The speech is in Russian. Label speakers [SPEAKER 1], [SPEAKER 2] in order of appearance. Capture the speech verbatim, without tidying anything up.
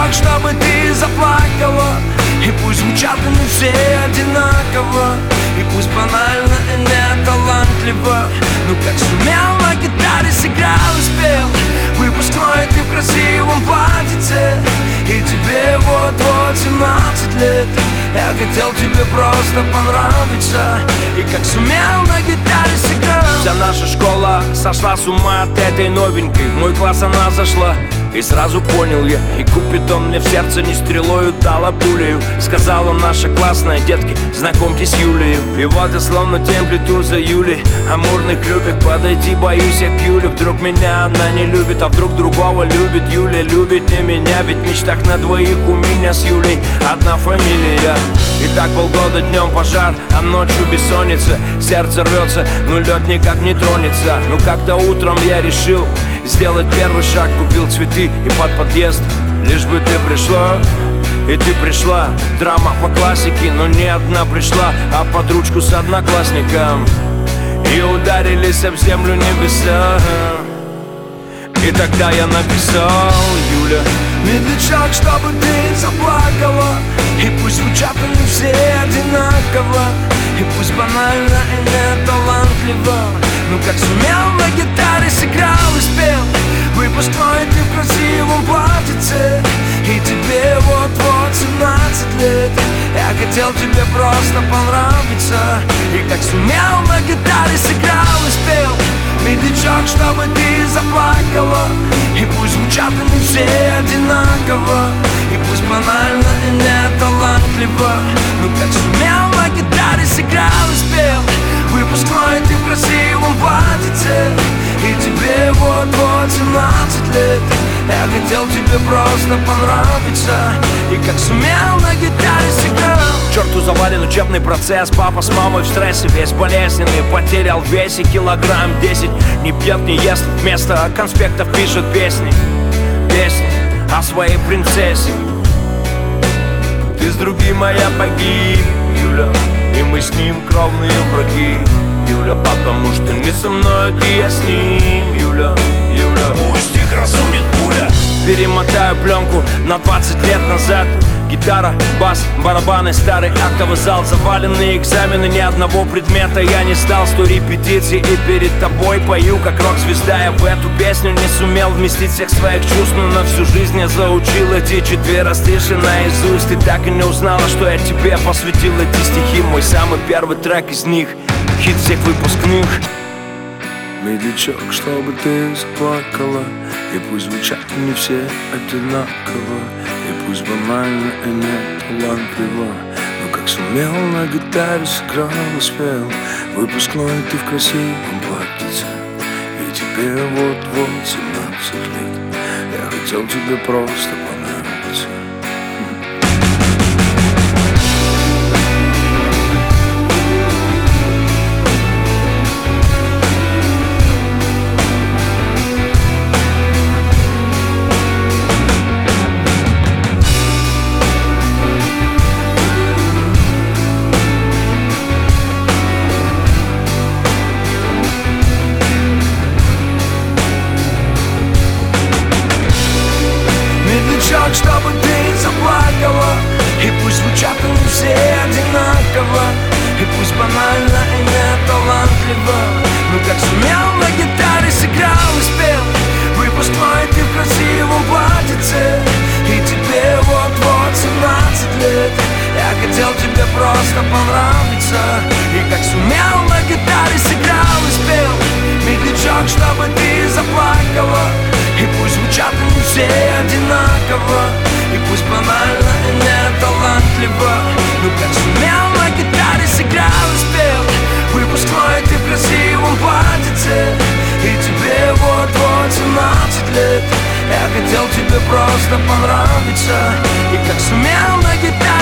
[SPEAKER 1] медлячок, чтобы ты заплакала. И пусть звучат они все одинаково, и пусть банально и не талантливо, но как сумел на гитаре сыграл и спел. Выпускной ты в красивом платьице, и тебе вот-вот семнадцать лет. Я хотел тебе просто понравиться, и как сумел на гитаре сыграл.
[SPEAKER 2] Вся наша школа сошла с ума от этой новенькой. В мой класс она зашла, и сразу понял я, и Купидон мне в сердце не стрелою дала пулею. Сказала наша классная: детки, знакомьтесь с Юлею. И вот я словно тень плету за Юлей амурных любит. Подойти боюсь я к Юле, вдруг меня она не любит, а вдруг другого любит. Юля любит не меня, ведь в мечтах на двоих у меня с Юлей одна фамилия. И так полгода днем пожар, а ночью бессонница. Сердце рвется, но лед никак не тронется. Но как-то утром я решил сделать первый шаг, купил цветы и под подъезд. Лишь бы ты пришла, и ты пришла. Драма по классике, но не одна пришла, а под ручку с одноклассником. И ударились об землю небеса. И тогда я написал: Юля,
[SPEAKER 1] медлячок, чтобы ты заплакала. И пусть звучат они все одинаково, и пусть банально и не талантливо, но как сумел на гитаре сыграл и спел. Выпускной ты в красивом платьице, и тебе вот-вот семнадцать лет. Я хотел тебе просто понравиться, и как сумел на гитаре сыграл и спел. Медлячок, чтобы ты заплакала. И пусть звучат они все одинаково, и пусть банально и не талантливо, но как сумел на гитаре сыграл и спел. Выпускной ты в красивом платьице, и тебе вот-вот семнадцать лет. Я хотел тебе просто понравиться, и как сумел на гитаре сыграл.
[SPEAKER 2] Черту завален учебный процесс, папа с мамой в стрессе, весь болезненный, потерял в весе килограмм десять. Не пьет, не ест, вместо конспектов пишет песни. Песни о своей принцессе. Ты с другим, а я погиб, Юля, и мы с ним кровные враги, Юля, потому что не со мной, ты я с ним, Юля, Юля.
[SPEAKER 1] Пусть их разумит пуля.
[SPEAKER 2] Перемотаю пленку на двадцать лет назад. Гитара, бас, барабаны, старый актовый зал. Заваленные экзамены, ни одного предмета я не сдал. Сто репетиций и перед тобой пою как рок-звезда. Я в эту песню не сумел вместить всех своих чувств, но на всю жизнь я заучил эти четыре стиши наизусть. Ты так и не узнала, что я тебе посвятил эти стихи. Мой самый первый трек из них, хит всех выпускных.
[SPEAKER 1] Медлячок, чтобы ты заплакала, и пусть звучат они все одинаково, и пусть банально и не талантливо, но как сумел на гитаре сыграл и спел. Выпускной ты в красивом платьице, и тебе вот-вот семнадцать лет. Я хотел тебе просто понравиться. Чтобы ты заплакала, и пусть звучат они все одинаково, и пусть банально и не талантливо, но как сумел на гитаре сыграл и спел. Выпускной ты в красивом платьице, и тебе вот-вот семнадцать лет. Я хотел тебе просто понравиться, и как сумел на гитаре сыграл и спел. Медлячок, чтобы ты заплакала, и пусть звучат они все одинаково, и пусть банально и не талантливо, но как сумел на гитаре сыграл и спел. Выпускной ты в красивом платьице, и тебе вот-вот семнадцать лет. Я хотел тебе просто понравиться, и как сумел на гитаре